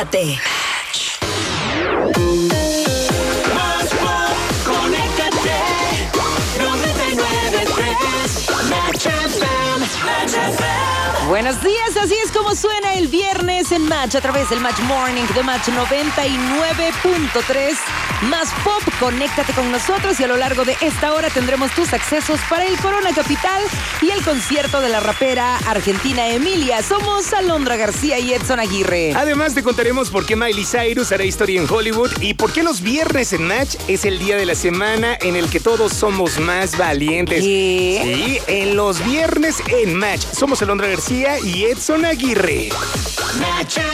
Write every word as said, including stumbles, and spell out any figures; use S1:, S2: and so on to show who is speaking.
S1: conéctate.
S2: Más Pop, conéctate. noventa y nueve punto tres Match F M, Match F M.
S3: Buenos días, así es como suena el viernes en Match a través del Match Morning de Match noventa y nueve punto tres. Más Pop, conéctate con nosotros y a lo largo de esta hora tendremos tus accesos para el Corona Capital y el concierto de la rapera argentina Emilia. Somos Alondra García y Edson Aguirre.
S4: Además te contaremos por qué Miley Cyrus hará historia en Hollywood y por qué los viernes en Match es el día de la semana en el que todos somos más valientes.
S3: ¿Qué?
S4: Sí, en los viernes en Match. Somos Alondra García y Edson Aguirre.
S2: Match